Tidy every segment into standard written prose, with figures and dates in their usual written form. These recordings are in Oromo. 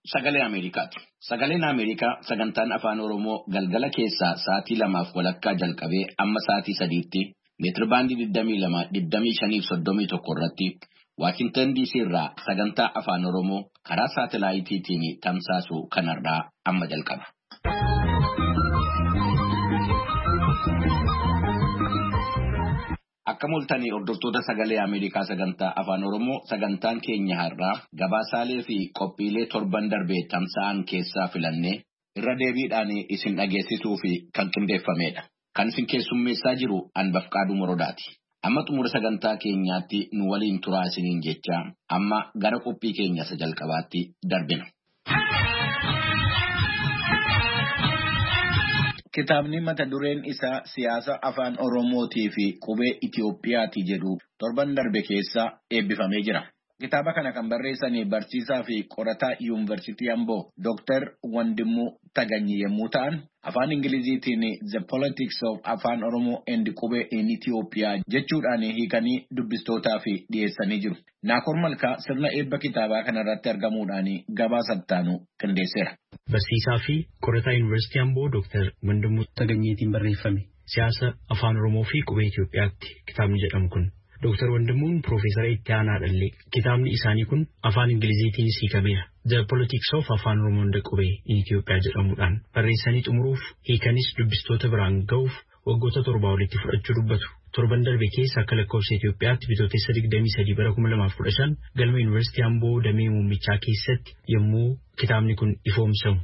Sagalee Ameerikaati. Sagaleen Ameerikaa sagantaan afaan Oromoo galgala keessaa sa'aatii 2:00 jalqabee amma sa'aatii 3:00 meetirabaandii 22-25-31 irratti Waashintan DC irraa sagantaa afaan Oromoo karaa saatalaayitiitiin tamsaasu kanarraa amma jalqaba. Akka mul'atanii hordoftoota sagalee Ameerikaa sagantaa afaan Oromoo sagantaan keenya har'aa gabaasaalee fi qophiilee torban darbee tamsa'an keessaa filannee irra deebiidhaan isin dhageessisuu fi kan qindeeffamedha. Kan isin keessummeessaa jiru Anbafqaaduu Morodaati. Amma xumura sagantaa keenyaatti nu waliin turaa isiniin jecha amma gara qophii keenya isa jalqabaatti darbina. Kitaabni mata dureen isaa siyaasa afaan Oromootii fi qubee Itiyoophiyaati jedhu torban darbe keessa eebbifamee jira. Kitaaba kana kan barreessanii barsiisaa fi qorataa Yuunivarsiitii Amboo Dr. Wandimuu Taganyii yommuu ta'an, afaan Ingiliziitiin The Politics of Afaan Oromoo and Qubee in Itiyoophiyaa jechuudhaan hiikanii dubbistootaaf dhiyeessanii jiru. Naakoor Malkaa sirna eebba kitaabaa kanarratti argamuudhaan gabaasa ittaanu qindeesseera. Barsiisaa fi qorataa Yuunivarsiitii Amboo Dr. Wandimuu Taganyiitiin barreeffame siyaasa afaan Oromoo fi qubee Itiyoophiyaatti kitaabni jedhamu kun. Dr. Wandimuun Profeesara itti aanaadhallee kitaabni isaanii kun afaan Ingiliziitiin hiikameera. The Politics of Afaan Oromoo and Qubee in Itiyoophiyaa jedhamuudhaan barreessanii xumuruuf hiikanis dubbistoota biraan ga'uuf waggoota 7 walitti fudhachuu dubbatu. Torban darbe keessa akka lakkoofsa Itiyoophiyaatti bitootessa 23 bara 2015 galma Yuunivarsiitii Amboo damee muummichaa keessatti yommuu kitaabni kun ifoomsamu.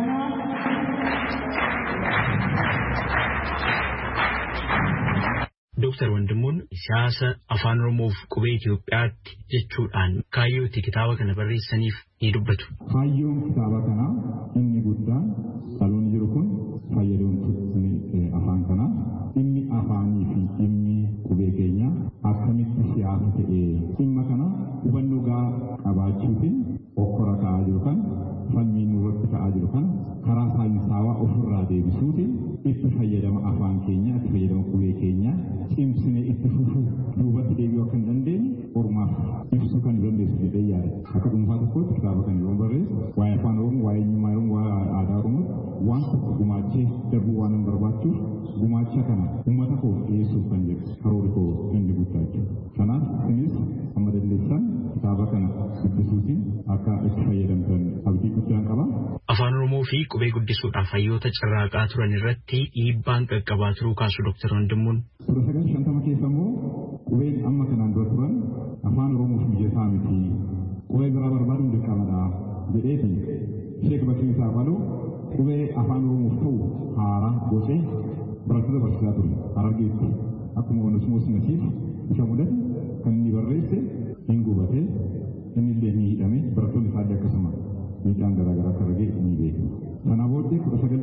Dr. Wandimuun siyaasa afaan Oromoof qubee Itiyoophiyaatti jechuudhaan kaayyoo itti kitaaba kana barreessaniif ni dubbatu. Kaayyoon kitaaba kanaa inni guddaan dhaloonni jiru kun fayyadamtoonni afaan kanaa dhimmi afaanii fi dhimmi qubee keenya akkamitti siyaasa ta'ee dhimma kana hubannoo gahaa qabaachuutiin okkora ta'aa jiru kan falmiin irratti ta'aa jiru kan karaa saayinsaawaa ofirraa deebisuutiin itti fayyadama afaan keenya itti fayyadama qubee keenya cimsine itti fufuu duubatti deebi'uu akka hin dandeenye ormaaf ibsuu kan dandeessu jedhee yaada. Akka dhuunfaa tokkotti kitaaba kana yeroo barreessu waa'ee afaan Oromoo, waa'ee eenyummaa Oromoo, waa'ee aadaa Oromoo waan tokko gumaachee darbuu waan hin barbaachuuf gumaacha kana uummata koo dhiyeessuuf kan jedhu karoora koo inni guddaa jechuudha. Kanaaf isinis amma dandeessan kitaaba kana dubbisuutiin akka itti fayyadamtan abdii guddaan qaba. Afaan Oromoo fi qubee guddisuudhaaf hayyoota carraaqaa turan irratti dhiibbaan qaqqabaa turuu kaasu Dr. Wandimuun. 1950 keessa immoo qubeen amma kanaan dura turan afaan Oromoof mijataa miti. Qubee biraa barbaaduun dirqamadha jedheeti Sheek Bakrii Saabaloo qubee afaan Oromoof ta'u haaraa gocee barattoota barsiisaa ture Harargeetti. Akkuma Onesmoos Nasiib isa mudate kan inni barreesse hin gubate inni illee ni hidhame barattoonni isaa akkasuma miidhaan garaagaraa akka argee ni beeku. Sana booddee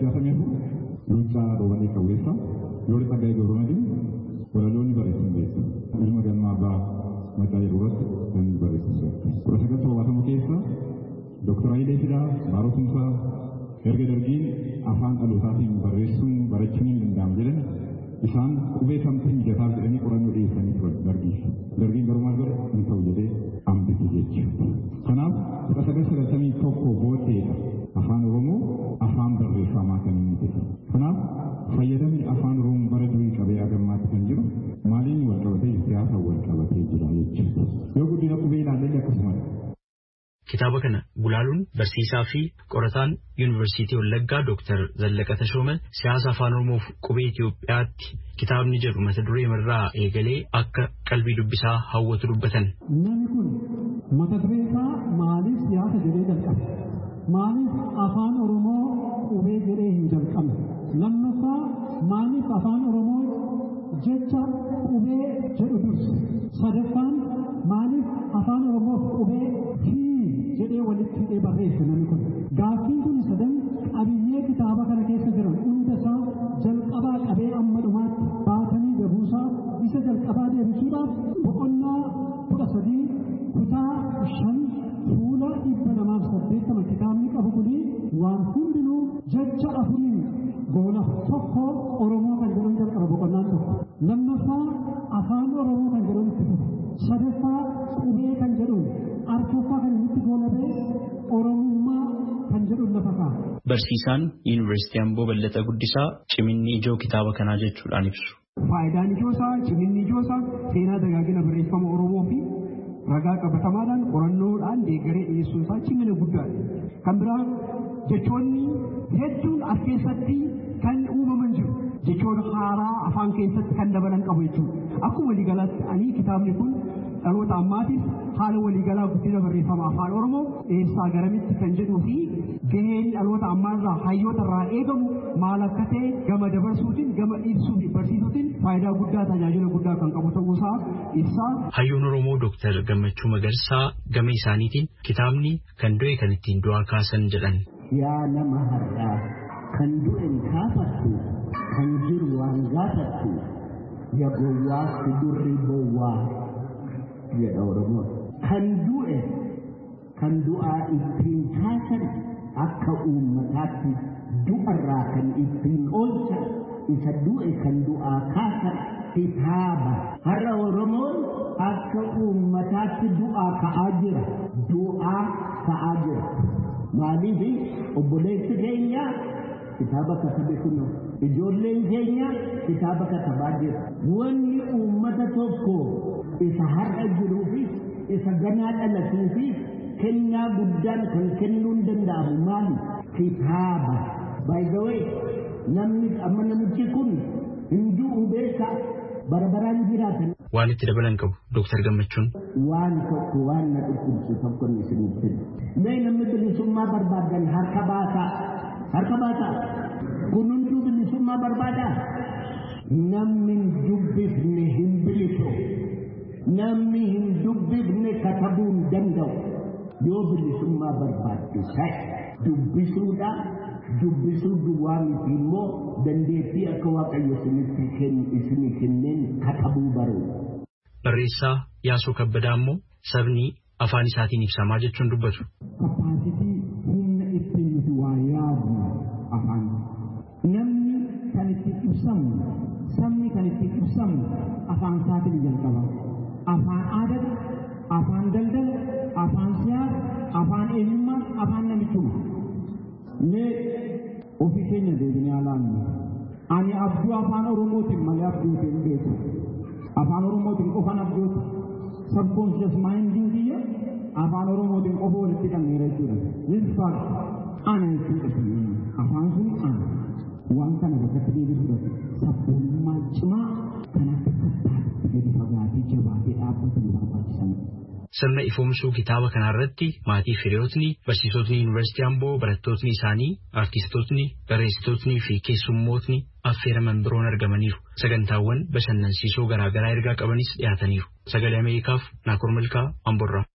1964 Luuccaa Roobanii Qawweessa Looreet Tsaggaayee Gabramadiin walaloonni barreessan beeku. Ilma galmaa abbaa Maccaa jedhu irratti kan barreessan beeku. 1970 keessa Dr. Hayilee Fidaa Baarootumsaa erga dargiin afaan dhalootaatiin barreessuun barachuun hin danda'amu jedhan isaan qubee kamtu mijataaf jedhanii qorannoo dhiyeessanii turan dargiif. Dargiin garuu maal godhe hin ta'u jedhee hambise jechuudha. Kanaaf 1991 booddeedha afaan Oromoo afaan barreeffamaa kan inni ta'e. Kanaaf fayyadamni afaan Oromoo bara durii qabee agammaatti kan jiru maaliin wal qabatee siyaasa wal qabatee jira jechuudha. Yoo guddina qubee ilaalle akkasumadha. Kitaaba kana gulaaluun barsiisaa fi qorataan Yuunivarsiitii Wallaggaa Dr. Zallaqa Tashoomee siyaasa afaan Oromoof qubee Itiyoophiyaatti kitaabni jedhu mata duree irraa eegalee akka qalbii dubbisaa hawwatu dubbatan. Namni kun mata duree isaa maaliif siyaasa jedhee jalqabe? Maaliif afaan Oromoo qubee jedhee hin jalqabne? Lammaffaa maaliif afaan Oromoo jecha qubee jedhu durse? Sadaffaan maaliif afaan Oromoof qubee jedhee walitti hidhee barreesse namni kun. Gaaffiin kun sadan qabiyyee kitaaba kana keessa jiran hunda isaa jalqabaa qabee amma dhumaatti baatanii gabuusaa isa jalqabaa deebisuudhaaf boqonnaa 13 kutaa 5 fuula 280 kitaabni qabu kuni waan hundinuu jecha afuriin goona tokko Oromoo kan jedhan jalqaba boqonnaan tokko. Lammaffaa afaan Oromoo kan jedhan itti fufu. Sadaffaa qubee kan jedhuun arfaffaa kan itti goolabee Oromummaa lafa kaa'a. Barsiisaan Yuunivarsiitii Amboo Ballataa Guddisaa ciminni ijoo kitaaba kanaa jechuudhaan ibsu. Faayidaan ijoosaa, ciminni ijoosaa seenaa dagaagina barreeffama Oromoo fi ragaa qabatamaadhaan qorannoodhaan deeggaree dhiyeessuun isaa cimina guddaadha. Kan biraa jechoonni hedduun as keessatti kan uumaman jiru. Jechoon haaraa afaan keessatti kan dabalan qabu jechuudha. Akkuma waliigalaatti ani kitaabni kun dhaloota ammaatiif haala waliigalaa guddina barreeffama afaan Oromoo eessaa garamitti kan jedhuu fi gaheen dhaloota ammaarraa hayyoota irraa eegamu maal akka ta'e gama dabarsuutiin gama ibsuu fi barsiisuutiin faayidaa guddaa tajaajila guddaa kan qabu ta'uusaa ibsaa. Hayyoon Oromoo Dooktar Gammachuu Magarsaa gama isaaniitiin kitaabni kan du'e kan ittiin du'aa kaasan jedhan. Yaa nama har'aa kan du'e kaafattu kan jiru waan gaafattu yaa gowwaa si durri bowwaa jedha Oromoo. Kan du'e kan du'aa ittiin kaasan akka uummataatti du'arraa kan ittiin oolchan isa du'e kan du'aa kaasan kitaaba. Har'a Oromoon akka uummataatti du'aa ka'aa jira. Du'aa ka'aa jira. Maaliif obboleessi keenya kitaaba katabe kunoo ijoolleen keenya kitaaba katabaa jira. Wanni uummata tokko isa har'a jiruufis isa ganaa dhalatuufis kennaa guddaan kan kennuun danda'amu maali? Kitaaba. By the way, namichi kun hinduu beekaa barabaraan jiraatan. Waan itti dabalan qabu Dooktar Gammachuun. Waan tokko waan na dhukkubsu tokko ni isiniif kennu. Mee namni bilisummaa barbaadan harka baasaa. Harka baasaa. Kunuuntuu bilisummaa barbaadaa. Namni hin dubbifne hin bilisu. Namni hin dubbifne katabuu hin danda'u. Yoo bilisummaa barbaaddu ta'e dubbisuudha. Dubbisuu duwwaa miti immoo dandeettii akka Waaqayyo isinii kenneen katabuu baruu. Barreessaa Yaasoo Kabbadaa immoo sabni afaan isaatiin ibsamaa jechuun dubbatu. Kapaasitii humna ittiin nuti waa yaadnu afaan. Namni kan ittiin ibsamu, sabni kan ittiin ibsamu afaan isaatiin jalqaba. Afaan aadaa, afaan daldala, afaan siyaasa, afaan eenyummaa, afaan namichummaa. Mee ofii keenya deebinee ilaallu. Ani abjuu afaan Oromootiin malee abjuutiin beeku. Afaan Oromootiin qofaan abjuuti. Subconscious minding kiyya afaan Oromootiin qofa walitti qabneera jechuudha. This fact ana jechuudha. Afaan sun ana. Waan kana bakkatti deebisuudhaaf sabboonummaa cimaa kan akka kattaatti gadi fagaatee jabaatee dhaabbatu barbaachisan. Sirna ifoomsuu kitaaba kanarratti maatii hiriyootni, barsiisotni Yuunivarsiitii Amboo, barattootni isaanii, artistootni, barreessitootni fi keessummootni affeeraman biroon argamaniiru. Sagantaawwan bashannansiisoo garaagaraa ergaa qabanis dhiyaataniiru. Sagalee Ameerikaaf Naakoor Milkaa Amborraa.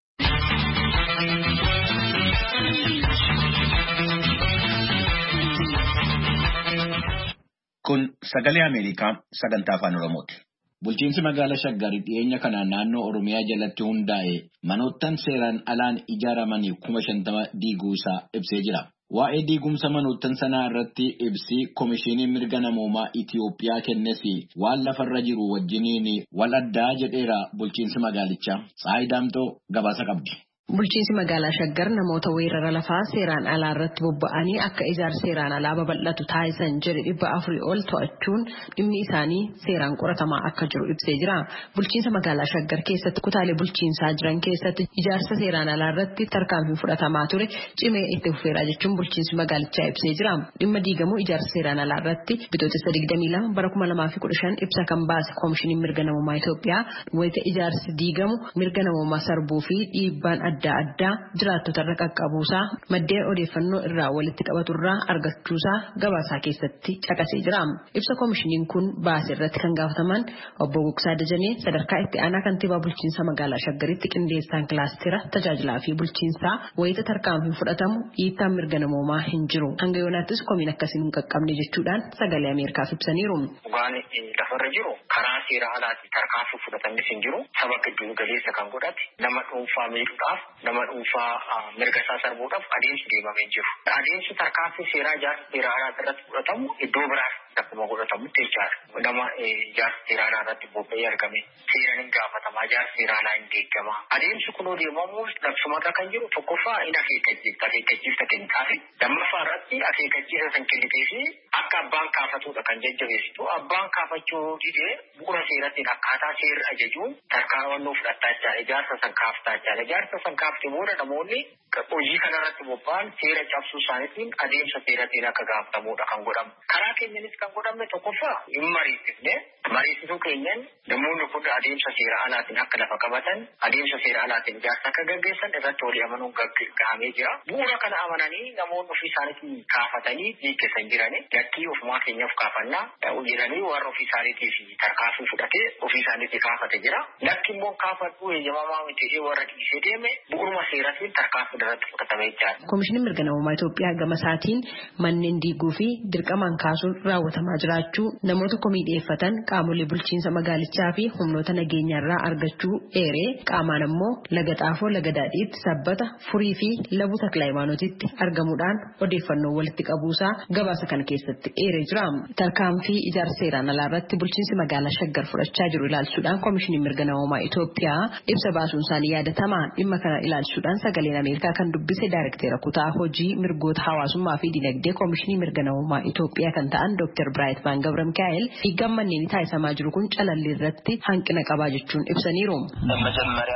Kun Sagalee Ameerikaa sagantaa afaan Oromooti. Bulchiinsi magaalaa Shaggar dhiyeenya kanaan naannoo Oromiyaa jalatti hundaa'e manoottan seeraan alaan ijaaramanii 50,000 diiguu isaa ibsee jira. Waa'ee diigumsa manoottan sanaa irratti ibsi Komishinii Mirga Namoomaa Itiyoophiyaa kennes waan lafarra jiru wajjiniin wal addaa jedheera bulchiinsi magaalichaa. Saayidaamtoo gabaasa qabdi. Bulchiinsi magaalaa Shaggar namoota weerara lafaa seeraan alaa irratti bobba'anii akka ijaarsa seeraan alaa babal'atu taasisan jedhe 400 ol to'achuun dhimmi isaanii seeraan qoratamaa akka jiru ibsee jira. Bulchiinsa magaalaa Shaggar keessatti kutaalee bulchiinsaa jiran keessatti ijaarsa seeraan alaa irratti tarkaanfii fudhatamaa ture cimee itti fufeera jechuun bulchiinsi magaalichaa ibsee jira. Dhimma diigamuu ijaarsa seeraan alaa irratti bitootessa 22 bara 2015 ibsa kan baase Koomishiniin Mirga Namoomaa Itoophiyaa wayita ijaarsi diigamu mirga namoomaa sarbuu fi dhiibbaan adda jiraattota irra qaqqabuusaa maddeen odeeffannoo irraa walitti qabaturraa argachuusaa gabaasaa keessatti caqasee jira. Ibsa koomishiniin kun baase irratti kan gaafataman obbo Gugsaa Dajanee sadarkaa itti aanaa kantiibaa bulchiinsa magaalaa Shaggaritti qindeessaan kilaastira tajaajilaa fi bulchiinsaa wayita tarkaanfii fudhatamu dhiittaan mirga namoomaa hin jiru. Hanga yoonaattis komiin akkasiin hin qaqqabne jechuudhaan Sagalee Ameerikaaf ibsaniiru. Waan lafarra jiru karaa seera alaatti tarkaanfii fudhatames hin jiru. Saba gidduu galeessa kan godhate nama dhuunfaa miidhuudhaaf nama dhuunfaa mirga isaa sarbuudhaaf adeemsi deemamee jiru. Adeemsi tarkaanfii seeraa ijaarsa seera alaa irratti fudhatamu iddoo biraas akkuma godhatamutti jechaadha. Nama ijaarsa seeraan irratti bobba'ee argame seeraan hin gaafatamaa ijaarsa seeraan hin deeggama. Adeemsi kun deemamu labsumarra kan jiru tokkoffaa hin akeekkachiifta kennitaafi lammaffaa irratti akeekkachiisa san kennitee fi akka abbaan kaafatudha kan jajjabeessitu. Abbaan kaafachuu didee bu'uura seerattiin akkaataa seerri ajajuun tarkaanfannoo fudhattaa jechaadha. Ijaarsa san kaaftaa jechaadha. Ijaarsa san kaaftee booda namoonni hojii kanarratti bobba'an seera cabsuu isaaniitiin adeemsa seeratiin akka gaafatamudha kan godhamu. Karaa keenyanis kan godhamne tokkoffaa hin mariisifne. Mariisisuu keenyan namoonni kun adeemsa seera alaatiin akka lafa qabatan, adeemsa seera alaatiin ijaarsa akka gaggeessan irratti walii amanuun gahamee jira. Bu'uura kana amananii namoonni ofii isaaniitiin kaafatanii dhiiqqeessan jirani. Lakkii ofumaa keenyaaf kaafannaa jedhanii warra ofii isaaniitiif tarkaanfii fudhatee ofii isaaniitii kaafate jira. Lakki immoo kaafadhuu eeyyamamaa miti warra dhiisee deeme bu'uuruma seeratiin tarkaanfii irratti fudhatamee jira. Koomishiniin mirga namummaa Itoophiyaa gama isaatiin manneen diiguu fi dirqamaan kaasuun raawwatamaa jiraachuu namoota komiidheeffatan qaamolee bulchiinsa magaalichaa fi humnoota nageenyaarraa argachuu eeree qaamaan ammoo laga xaafoo laga daadhiitti sabbata furii fi labu takla hayimaanootitti argamuudhaan odeeffannoo walitti qabuusaa gabaasa kana keessatti eeree jira. Tarkaanfii ijaarsa seeraan alaa irratti bulchiinsi magaalaa Shaggar fudhachaa jiru ilaalchuudhaan koomishiniin mirga namummaa Itoophiyaa ibsa baasuun isaanii yaadatama. Dhimma kana ilaalchuudhaan sagaleen Ameerikaa kan dubbise Daayirektera kutaa hojii mirgoota hawaasummaa fi dinagdee koomishinii mirga namummaa Itoophiyaa kan ta'an Dr. Biraayitmaan Gabra Mikaa'el diigamni manneen taasisamaa jiru kun calalli irratti hanqina qabaa jechuun ibsaniiru. መጀመሪያ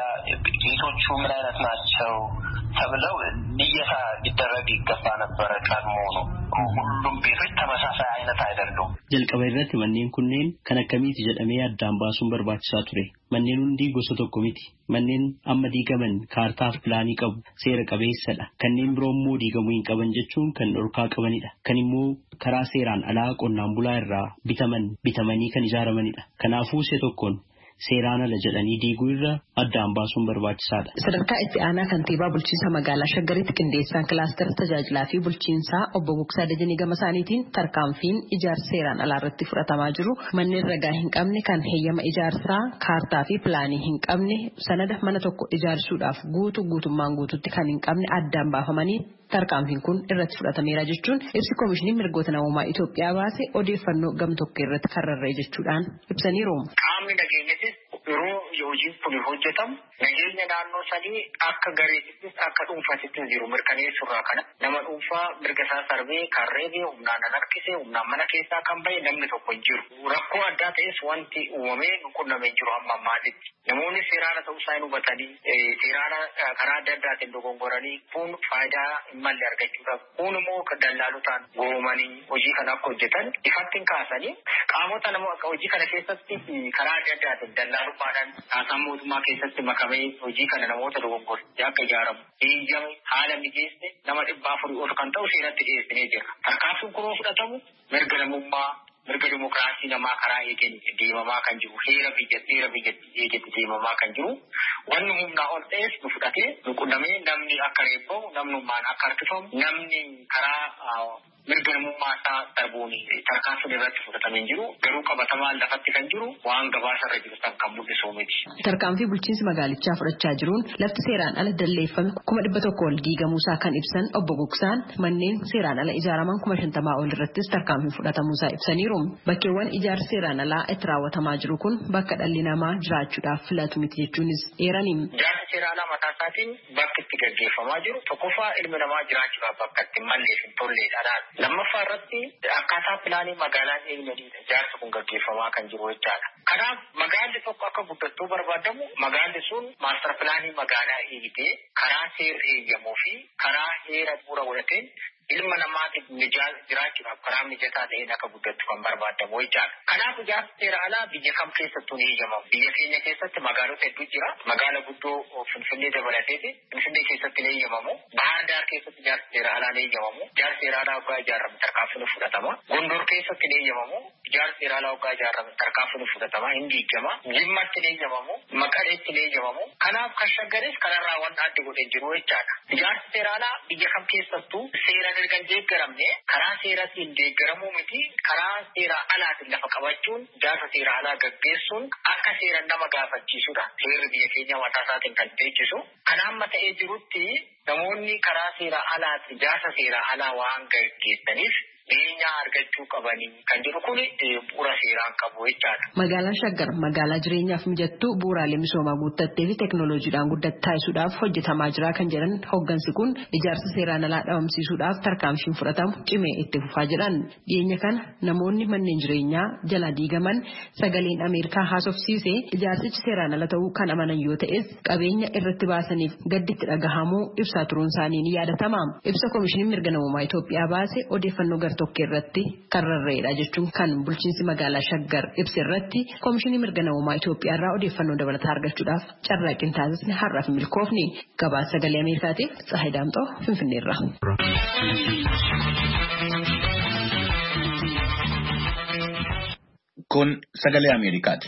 ቤቶቹ ምን አይነት ናቸው ተብለው ልየታ ሊደረግ ይገባ ነበረ። ቀድሞ ነው ሁሉም ቤቶች ተመሳሳይ አይነት አይደሉም። jalqaba irratti manneen kunneen kan akkamiiti jedhamee addaan baasuun barbaachisaa ture. Manneen hundi gosa tokko miti. Manneen amma diigaman kaartaaf pilaanii qabu seera qabeessadha. Kanneen biroo immoo diigamuu hin qaban jechuun kan dhorkaa qabanidha. Kan immoo karaa seeraan alaa qonnaan bulaa irraa bitamanii kan ijaaramanidha. Kanaafuu see tokkoon seeraan ala jedhanii diiguu irra addaan baasuun barbaachisaadha. Sadarkaa itti aanaa kantiibaa bulchiinsa magaalaa Shaggaritti qindeessaan kilaastera tajaajilaa fi bulchiinsaa obbo Gugsaa Dajanii gama isaaniitiin tarkaanfiin ijaarsa seeraan alaa irratti fudhatamaa jiru manneen ragaa hin qabne kan heeyyama ijaarsaa kaartaa fi pilaanii hin qabne sanada mana tokko ijaarsuudhaaf guutummaan guututti kan hin qabne addaan baafamanii tarkaanfiin kun irratti fudhatameera jechuun ibsi koomishiniin mirgoota namummaa Itoophiyaa baase odeeffannoo gam tokko irratti karrarree jechuudhaan ibsaniiru. Qaamni nageenyattis yeroo hojiin kun hojjetamu nageenya naannoo sanii akka gareettis akka dhuunfaattis jiru mirkaneessurraa kana nama dhuunfaa mirga isaa sarbee karreebee humnaan harkisee humnaan mana keessaa kan bahe namni tokko hin jiru. Rakkoo addaa ta'es wanti uumamee qunnamee jiru amma ammaatitti. Namoonni seeraan ta'uu isaa hin hubatanii seeraan karaa adda addaatiin dogongoranii kun faayidaa hin malle argachuudhaaf kun immoo dallaalotaan goomanii hojii kana akka hojjetan ifattiin kaasanii qaamota nama hojii kana keessatti karaa adda addaatiin dallaalummaadhaan haasaa mootummaa keessatti makamee hojii kana namoota dogongoranii akka ijaaramu eeyyame haala mijeesse nama 400 ol kan ta'u seeratti dhiyeessinee jira. Tarkaanfiin kun fudhatamu mirga namummaa mirga dimokiraasii namaa karaa eegeen deemamaa kan jiru heera biyyattii eegetti deemamaa kan jiru wanni humnaa ol ta'es nu fudhatee nu qunnamee namni akka reebbamu namnummaan akka harkifamu namni karaa mirga namummaa isaa darbuun tarkaanfiin irratti fudhatamee jiru garuu qabatamaan lafatti kan jiru waan gabaasarra jiru san kan mul'isu miti. Tarkaanfii bulchiinsi magaalichaa fudhachaa jiruun lafti seeraan ala dalleeffame 100 ol diigamuusaa kan ibsan obbo Gugsaan manneen seeraan ala ijaaraman 50 ol irrattis tarkaanfii fudhatamuusaa ibsaniiru. Bakkeewwan ijaarsi seeraan alaa itti raawwatamaa jiru kun bakka dhalli namaa jiraachuudhaaf filatu miti jechuunis eeraniin. Ijaarsi seeraan alaa mataa isaatiin bakki itti gaggeeffamaa jiru tokkoffaa ilmi namaa jiraachuudhaaf bakka itti mallee fi tolleedha. Lammaffaa irratti akkaataa pilaanii magaalaa eenyaniidha ijaarsi kun gaggeeffamaa kan jiru jechaadha. Kanaaf magaalli tokko akka guddattuu barbaadamu magaalli sun maastar pilaanii magaalaa eegitee karaa seera eeyyamuu fi karaa heera bu'uura godhateen ilma namaatiif jiraachuudhaaf karaa mijataa ta'een akka guddattu kan barbaadamu jechaadha. Kanaaf ijaarsi seera alaa biyya kam keessattuu ni eeyyamamu. Biyya keenya keessatti magaalota hedduu jira. Magaala guddoo Finfinnee dabalateeti. Finfinnee keessatti ni eeyyamamu. Bahar Daar keessatti ijaarsi seera alaa ni eeyyamamu. Ijaarsi seera alaa waggaa ijaarame tarkaanfiin fudhatama. Gondor keessatti ni eeyyamamu. Ijaarsi seera alaa waggaa ijaarame tarkaanfiin fudhatama. Hin diigama. Jimmatti ni eeyyamamu. Maqaleetti ni eeyyamamu. Kanaaf kan Shaggaris kanarraa waan adda godhee jiru jechaadha. Ijaarsi seera alaa biyya kam keessattuu seera ergan deeggaramne karaa seeratiin deeggaramuu miti karaa seera alaatiin lafa qabachuun ijaarsa seera alaa gaggeessuun akka seeran nama gaafachiisudha. Seerri biyya keenya mataa isaatiin kan teechisu. Kan amma ta'ee jirutti namoonni karaa seera alaatti ijaarsa seera alaa waan gaggeessaniif dhiyeenya argachuu qabanii kan jedhu kun bu'uura seeraan qabu jechaadha. Magaalaan Shaggar magaalaa jireenyaaf mijattuu bu'uuraalee misoomaa guuttattee fi teekinooloojiidhaan guddattaa'isuudhaaf hojjetamaa jira kan jedhan hooggansi kun ijaarsa seeraan alaa dhabamsiisuudhaaf tarkaanfiin fudhatamu cimee itti fufaa jedhan. Dhiyeenya kana namoonni manneen jireenyaa jala diigaman sagaleen Ameerikaa haasofsiisee ijaarsichi seeraan ala ta'uu kan amanan yoo ta'es qabeenya irratti baasaniif gadditti dhagahamuu ibsaa turuun isaanii ni yaadatama. Ibsa Koomishiniin Mirga Namummaa Itoophiyaa baase odeeffannoo gartokkee irratti kan rarra'edha jechuun kan bulchiinsi magaalaa Shaggar ibsa irratti Koomishinii Mirga Namummaa Itoophiyaa irraa odeeffannoo dabalataa argachuudhaaf carraaqqiin taasisne har'aaf milkoofni. Gabaasa sagalee Ameerikaatiif Tsahaay Daamxoo Finfinneerra. Kun sagalee Ameerikaati.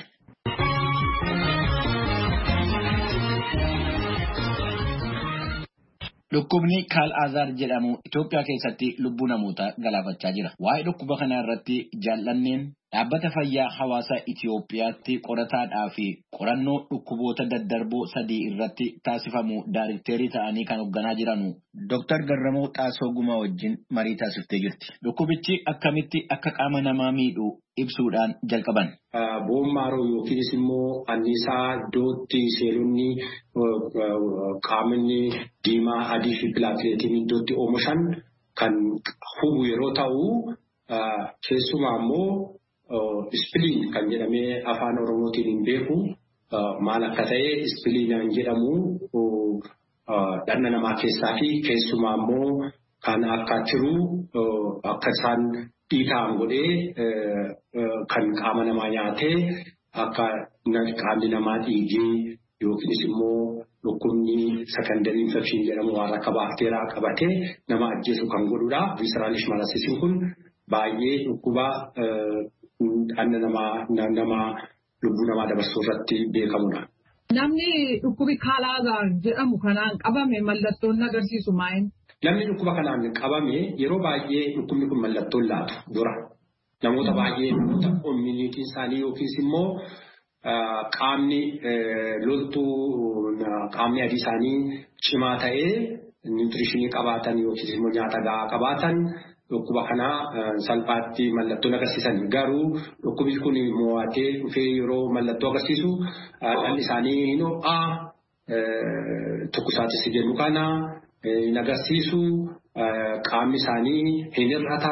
Dhukkubni Kaal-Azaar jedhamu Itoophiyaa keessatti lubbuu namootaa galaafachaa jira. Waa'ee dhukkuba kanaa irratti jaallanneen dhaabbata fayyaa hawaasa Itoophiyaatti qorataadhaa fi qorannoo dhukkuboota daddarboo 3 irratti taasifamu daayirikteerii ta'anii kan hoogganaa jiranu Dr. Garramuu Xaasoo Gumaa wajjin marii taasiftee jirti. Dhukkubichi akkamitti akka qaama namaa miidhu ibsuudhaan jalqaban. Boommaaroo yookiinis immoo anniisaa iddootti seelonni qaamni diimaa adii fi pilaakileetiin iddootti oomishan kan hubu yeroo ta'u keessumaa immoo ispiliin kan jedhamee afaan Oromootiin hin beeku maal akka ta'e ispiliinaan jedhamu dhanna namaa keessaa fi keessumaa immoo kan akka tiruu akka isaan dhiitaan godhee kan qaama namaa nyaatee akka qaamni namaa dhiigee yookiinis immoo dhukkubni sekondarii infekshinii jedhamu waan akka baakteeriyaa qabatee nama ajjeesu kan godhudha. Visceralish malasisiin kun baay'ee dhukkuba dhanna namaa lubbuu namaa dabarsuu irratti beekamudha. Namni dhukkubi Kaal-Azaar jedhamu kanaan qabame mallattoon agarsiisu maal? Namni dhukkuba kanaan qabame yeroo baay'ee dhukkubni kun mallattoon laatu dura. Namoota baay'ee namoota immuniitiin isaanii yookiis immoo qaamni loltuu qaamni adii isaanii cimaa ta'ee niwutirishinii qabaatan yookiis immoo nyaata gahaa qabaatan dhukkuba kana salphaatti mallattoon agarsiisan. Garuu dhukkubni kun mo'atee dhufee yeroo mallattoo agarsiisu dhalli isaanii hin ho'aa tokkosaatis jennu kana hin agarsiisu qaamni isaanii hin hir'ata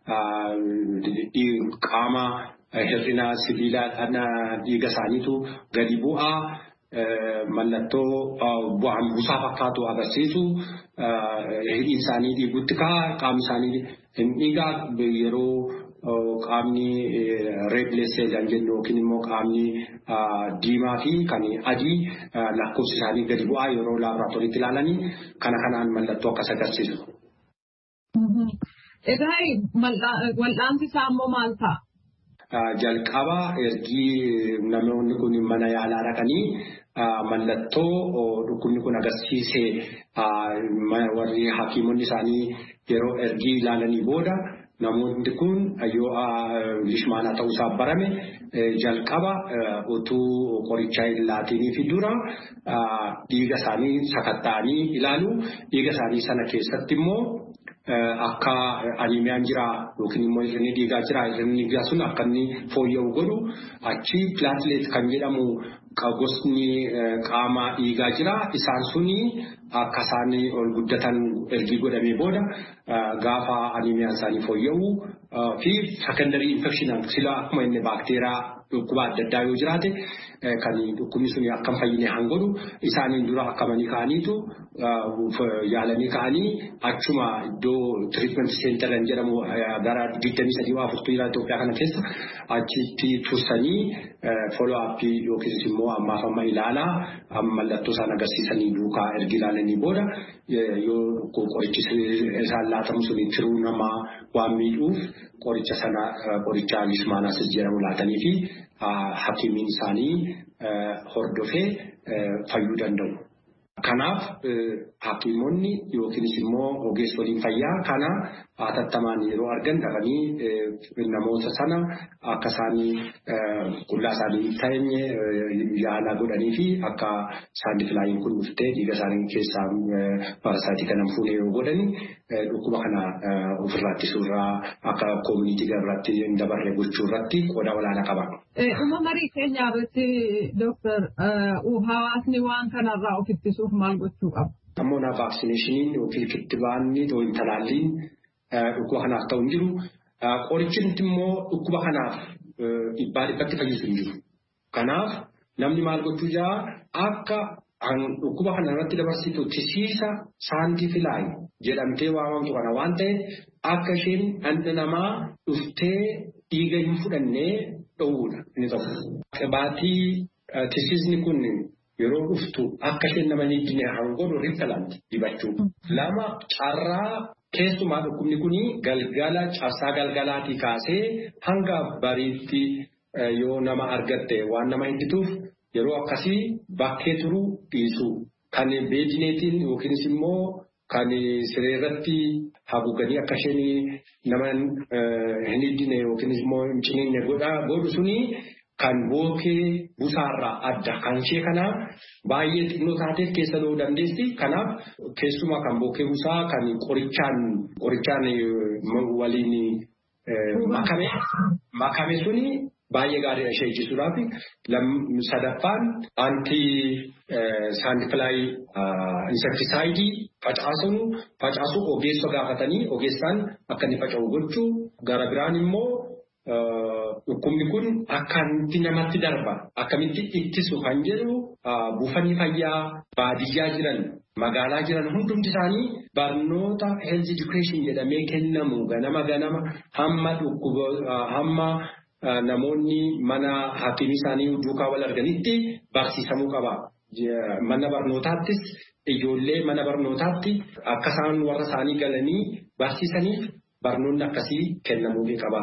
qaama hir'ina sibiilaa dhiiga isaaniitu gadi bu'aa mallattoo bu'aan buusaa fakkaatu agarsiisu hidhiin isaanii dhiigutti ka'a qaamni isaanii hin dhiigaa yeroo qaamni red blood cell jennu yookiin immoo qaamni diimaa fi kan adii lakkoofsi isaanii gadi bu'aa yeroo laaboraatooriitti ilaalanii kanaan mallattoo akkas agarsiisu. Egaa wal'aansi isaa immoo maal ta'a? Jalqaba ergi namoonni kun mana yaalaa dhaqanii mallattoo dhukkubni kun agarsiisee warri hakiimonni isaanii yeroo ergi ilaalanii booda namoonni kun yoo lishmaanaa ta'uusaa barame jalqaba utuu qorichaa hin laatinii fi dura dhiiga isaanii sakatta'anii ilaalu. Dhiiga isaanii sana keessatti immoo akka animiyaan jira yookiin immoo hir'inni dhiigaa jira. Hir'inni dhiigaa sun akka inni fooyya'u godhu achi pilaatileet kan jedhamu gosni qaama dhiigaa jira. Isaan suni akka isaan ol guddatan ergi godhamee booda gaafa animiyaan isaanii fooyya'u fi sekondarii infekshinaan sila akkuma inni baakteeriyaa dhukkuba adda addaa yoo jiraate kan dhukkubni suni akka hin fayyine hangodhu isaaniin dura akkamanii ka'aniitu yaalanii ka'anii achuma iddoo treatment center jedhamu gara 23 jira Itoophiyaa kana keessa achitti tursanii follow up yookiin immoo ammaaf amma ilaalaa mallattoo isaan agarsiisanii duukaa ergi ilaalanii booda yoo qorichi isaan laatamu suni tiruu namaa waan miidhuuf qoricha sana qoricha lishmaanaa jedhamu laatanii fi hakiimiin isaanii hordofee fayyuu danda'u. Kanaaf hakiimonni yookiinis immoo ogeessoliin fayyaa kana hatattamaan yeroo argan dhaqanii namoota sana akka isaanii qullaa isaanii ta'e yaalaa godhanii fi akka saandiqlaayiin kun dhuftee dhiiga isaanii keessaa parasaayitii kana fuunee yoo godhani dhukkuba kana ofirraa ittisuurraa akka koomunitii irratti hin dabarre gochuurratti qooda olaanaa qaba. Dhuma marii keenyaa irratti Dooktar hawaasni waan kanarraa of ittisuuf maal gochuu qaba? Ammoo vaaksineeshiniin yookiin kittibaanni yookiin talaalliin dhukkuba kanaaf ta'u hin jiru. Qorichi immoo dhukkuba kanaaf dhibbatti fayyisu hin jiru. Kanaaf namni maal gochuu jaa akka dhukkuba kana irratti dabarsitu tisiisa saantifilaay jedhamtee waamamtu kana waan ta'eef akka isheen dhalli namaa dhuftee dhiiga hin fudhannee dhowwuudha inni tokko. Baatii tisiisni kun yeroo dhuftu akka isheen nama hin ijjine hangoodhu rifalanti dibachuu. Lama carraa keessumaa dhukkubni kun galgala cabsaa galgalaatii kaasee hanga bariitti yoo nama argatte waan nama hindituuf yeroo akkasii bakkee turuu dhiisu kan beedineetiin yookiinis immoo kan sireerratti haguuganii akka isheen nama hin ijjine yookiinis immoo hin ciniinne godhu suni kan bookee busaarraa adda kan ishee kana baay'ee xinnoo taateef keessa ta'uu dandeessi. Kanaaf keessumaa kan bookee busaa kan qorichaan waliin makame suni baay'ee gaariidha ishee ijjisuudhaaf. Sadaffaan saantifilaay insektisaayidii facaasuu ogeessa gaafatanii ogeessaan akka inni faca'u gochuu. Gara biraan immoo dhukkubni kun akkamitti namatti darba akkamitti ittisu kan jedhu buufanni fayyaa baadiyyaa jiran magaalaa jiran hundumti isaanii barnoota health education jedhamee kennamu ganama hamma namoonni mana hakiimii isaanii duukaa wal arganitti barsiisamuu qaba. Mana barnootaattis ijoollee mana barnootaatti akka isaan warra isaanii galanii barsiisaniif barnoonni akkasii kennamuu qaba.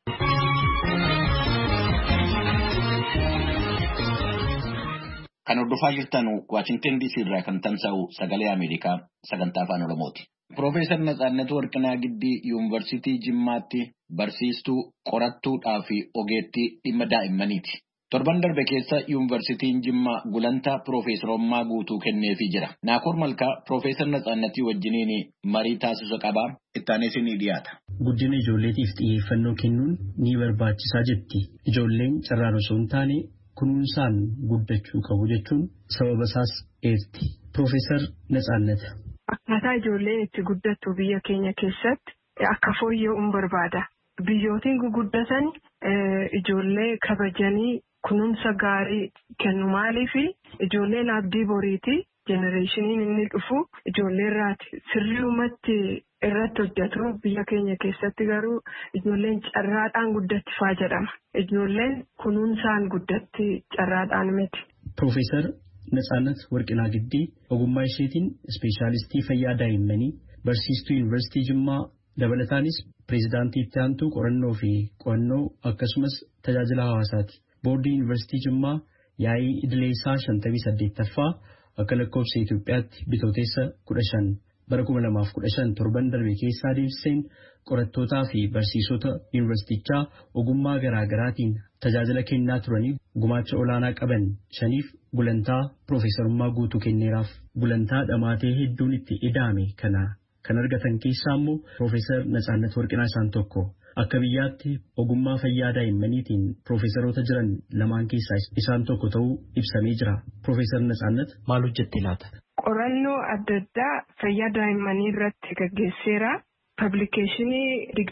Kan hordofaa jirtan Washington DC irraa kan tamsa'u sagalee Ameerikaa sagantaa afaan Oromooti. Profeesar Natsaannat Warqinaa Giddii Yuunivarsiitii Jimmaatti barsiistuu qorattuudhaa fi ogeettii dhimma daa'immaniiti. Torban darbe keessa Yuunivarsiitiin Jimmaa gulantaa Profeesarummaa guutuu kenneefii jira. Naakoor Malkaa Profeesar Natsaannatii wajjiniin marii taasisu qabaa ittaanis ni dhiyaata. Guddina ijoolleetiif xiyyeeffannoo kennuun ni barbaachisaa jetti. Ijoolleen carraan osoo hin taane kunuunsaan guddachuu qabu jechuun sababa isaas eerti. Profeesar Natsaannat. Akkaataa ijoolleen itti guddattu biyya keenya keessatti akka fooyya'uun barbaada. Biyyootiin guguddatan ijoollee kabajanii kunuunsa gaarii kennu maaliif ijoolleen abdii boriiti jenereeshiniin inni dhufu ijoollee irraati sirriumatti irratti hojjetu biyya keenya keessatti garuu ijoolleen carraadhaan guddatti faa jedhama. Ijoolleen kunuunsaan guddatti carraadhaan miti. Profeesar Natsaannat Warqinaa Giddii ogummaa isheetiin ispeeshaalistii fayyaa daa'immanii barsiistuu Yuunivarsiitii Jimmaa dabalataanis pireezidaantii itti aantuu qorannoo fi qo'annoo akkasumas tajaajila hawaasaati. Boordii Yuunivarsiitii Jimmaa yaa'ii idileessaa 58ffaa akka lakkoofsa Itoophiyaatti bitooteessa 15 bara 2015 torban darbe keessaa deemsiseen qorattootaa fi barsiisota yuunivarsiitichaa ogummaa garaagaraatiin tajaajila kennaa turanii gumaacha olaanaa qaban 5f gulantaa Profeesarummaa guutuu kenneeraaf. Gulantaa dhamaatee hedduun itti ida'ame kana kan argatan keessaa immoo Profeesar Natsaannat Warqinaa isaan tokko. Akka biyyaatti ogummaa fayyaa daa'immaniitiin Profeesaroota jiran lamaan keessaa isaan tokko ta'uu ibsamee jira. Profeesar Natsaannat maal hojjette laata? Qorannoo adda addaa fayyaa daa'immanii irratti gaggeesseera. Publikeeshinii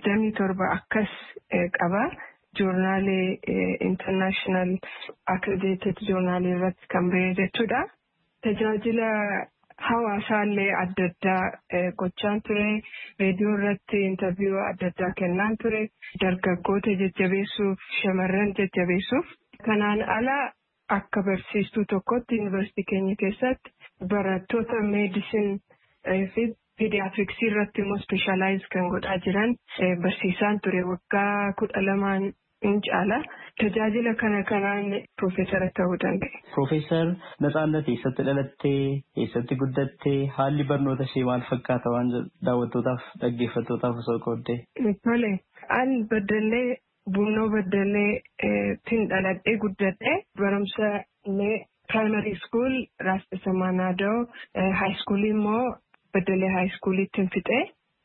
27 akkas qaba. Joornaalee international accredited joornaalee irratti kan ba'e jechuudha. Tajaajila hawaasaallee adda addaa gochaan ture. Reediyoo irratti intarviiyuu adda addaa kennaan ture. Dargaggoota jajjabeessuuf shamarran jajjabeessuuf. Kanaan ala akka barsiistuu tokkotti yuunivarsiitii keenya keessatti barattoota meedisin fi pidiyaatiriksii irratti immoo ispeeshaalaayiz kan godhaa jiran barsiisaan ture waggaa 12 in caala. Tajaajila kanaan Profeesara ta'uu danda'e. Profeesar Natsaannat eessatti dhalattee, eessatti guddattee, haalli barnoota ishee maal fakkaata waan daawwattootaaf dhaggeeffattootaaf osoo qooddee? Tole, an Baddallee Bunnoo Baddallee tin dhaladhee guddadhee barumsa illee primary school Raas Dasamaa Naadoo high school immoo Baddallee high schoolitti fixee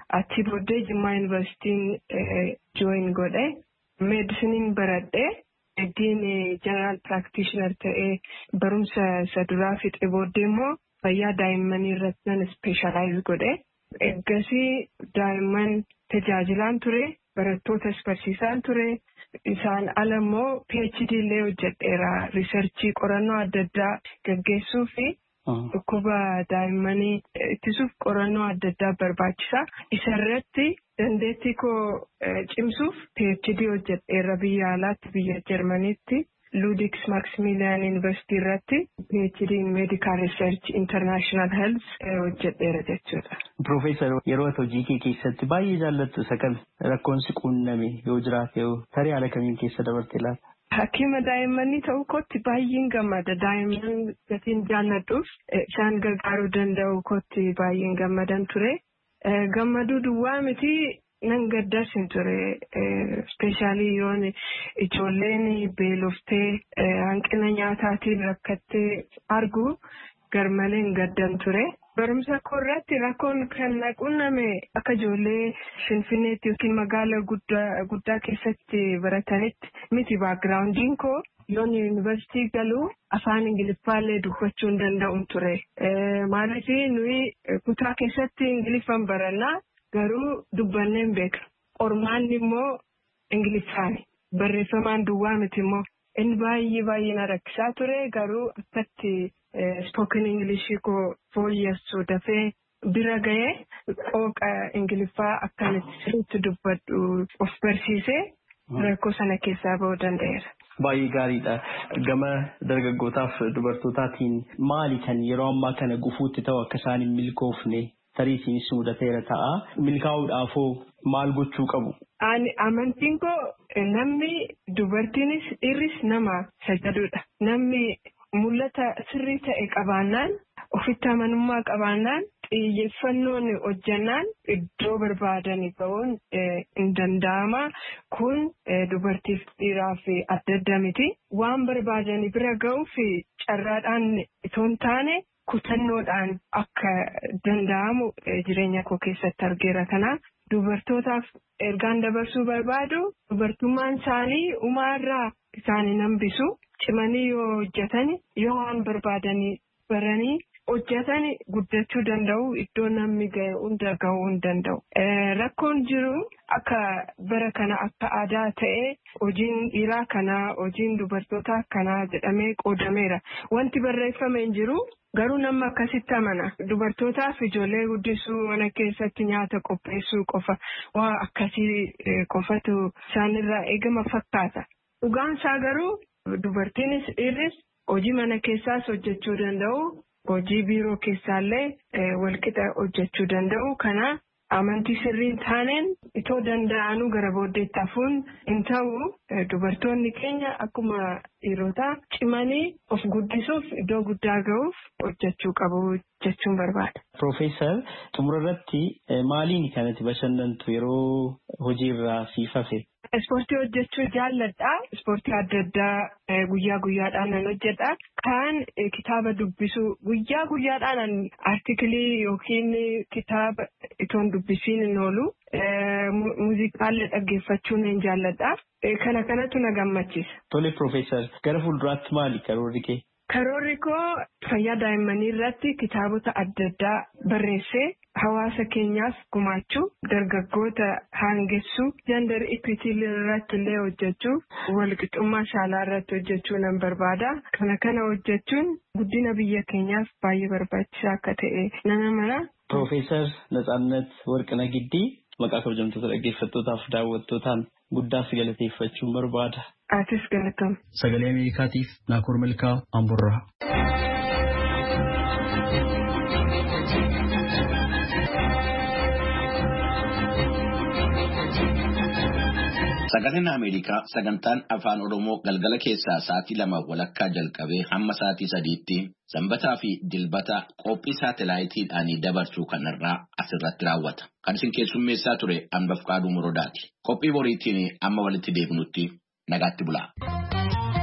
Achi booddee Jimmaa Yuunivarsiitiin join godhe. Meedisiniin baradhee eddiin jeneraal practitioner ta'ee barumsa isa duraa fixe booddee immoo fayyaa daa'immanii irratti nan ispeeshaalaayiz godhe. Eeggasii daa'imman tajaajilaan ture, barattootas barsiisaan ture. Isaan ala immoo PhD illee hojjedheera. Riisarchii qorannoo adda addaa gaggeessuu fi dhukkuba daa'immanii ittisuuf qorannoo adda addaa barbaachisa. Isarratti dandeettii koo cimsuuf PhD hojjedheera biyya alaatti biyya Jarmaniitti. Ludwig Maximilian University irratti PhD in Medical Research International Health hojjedheera jechuudha. Profeesar yeroo hojii kee keessatti baay'ee jaallattu isa kami rakkoon si quunname yoo jiraate tarii haala kamiin keessa dabarte laata? Hakiima daa'immanii ta'uu kootti baay'een gammada. Daa'imman gatiin jaalladhuuf isaan gargaaruu danda'u kootti baay'een gammadan ture. Gammaduu duwwaa miti. Nan gaddas hin ture. Ispeeshaalii yoon ijoolleen beeloftee hanqina nyaataatiin rakkattee argu garmalee hin gaddan ture. Barumsa koo irratti rakkoon kan quunname akka ijoollee Finfinneetti yookiin magaala guddaa keessatti baratanitti miti. Baakgiraawundiin koo yoon yuunivarsiitii galuu afaan Ingiliffaallee dubbachuu hin danda'u ture. Maaliif nuyi kutaa keessatti Ingiliffaan barannaa. Garuu dubbannee hin beeknu. Qormaanni immoo Ingiliffaani. Barreeffamaan duwwaa miti immoo inni baay'ee na rakkisaa ture. Garuu akkatti spoken Englishii koo fooyyessuu dafee bira ga'ee qooqa Ingiliffaa akkamitti sirriitti dubbadhu of barsiisee rakkoo sana keessaa ba'uu danda'eera. Baay'ee gaariidha. Gama dargaggootaaf dubartootaatiin maali kan yeroo ammaa kana gufuutti ta'u akka isaan hin milkoofne? Tarii isinis mudateera ta'a. Milkaa'uudhaafoo maal gochuu qabu? Amantiin koo namni dubartiinis dhiirris nama sajaduudha. Namni mul'ata sirrii ta'e qabaannaan, ofitti amanummaa qabaannaan, xiyyeeffannoon hojjannaan iddoo barbaadanii ba'uun hin danda'ama. Kun dubartiif dhiiraaf adda adda miti. Waan barbaadanii bira ga'uuf carraadhaan itoo hin taane. Kutannoodhaan akka danda'amu jireenya koo keessatti argeera. Kanaaf dubartootaaf ergaan dabarsuu barbaadu dubartummaan isaanii umaarraa isaanii hambisu. Cimanii yoo hojjetani yoo waan barbaadanii baranii hojjetani guddachuu danda'u. Iddoo namni ga'e hunda ga'uu hin danda'u. Rakkoon jiru akka bara kana akka aadaa ta'e hojiin dhiiraa kanaa hojiin dubartootaa kanaa jedhamee qoodameera. Wanti barreeffame hin jiru. Garuu nama akkasitti amana. Dubartootaaf ijoollee guddisuu mana keessatti nyaata qopheessuu qofa waa akkasii qofatu isaanirraa eegama fakkaata. Dhugaan isaa garuu dubartiinis dhiirris hojii mana keessaas hojjechuu danda'u. Hojii biiroo keessaallee walqixa hojjechuu danda'u. Kana amantii sirriin taaneen itoo danda'anuu gara booddeetti hafuun hin ta'u. Dubartoonni keenya akkuma dhiirotaa cimanii of guddisuuf iddoo guddaa ga'uuf hojjechuu qabu jechuun barbaada. Profeesar xumura irratti maaliin kanatti bashannantu yeroo hojiirraa siif hafe? Ispoortii hojjechuu jaalladha. Ispoortii adda addaa guyyaa guyyaadhaan nan hojjedha. Kan kitaaba dubbisuu guyyaa guyyaadhaan artiikilii yookiin kitaaba itoon dubbisiin hin oolu. Muuziqaallee dhaggeeffachuun hin jaalladha. Kana kanatu na gammachiisa. Tole Profeesar gara fuulduraatti maali karoorri kee? Karoorri koo fayyaa daa'immanii irratti kitaabota adda addaa barreessee hawaasa keenyaaf gumaachuu, dargaggoota haangessuu, gender equity irratti illee hojjechuu, walqixxummaa saalaa irratti hojjechuu nan barbaada. Kana hojjechuun guddina biyya keenyaaf baay'ee barbaachisaa akka ta'e nan amana. Profeesar Natsaannat Warqinaa Giddii maqaa kabajamtoota dhaggeeffattootaaf daawwattootaan guddaas galateeffachuun barbaada. Atis galatama. Sagalee Ameerikaatiif Naakoor Milkaa Amburraa. Sagaleen Ameerikaa sagantaan afaan Oromoo galgala keessaa sa'aatii 2 walakkaa jalqabee hamma sa'aatii 3tti sanbataa fi dilbata qophii saatalaayitiidhaan dabarsuu kanarraa asirratti raawwata. Kan isin keessummeessaa ture Anbafqaaduu Morodaati. Qophii boriitiin amma walitti deebinutti nagaatti bulaa.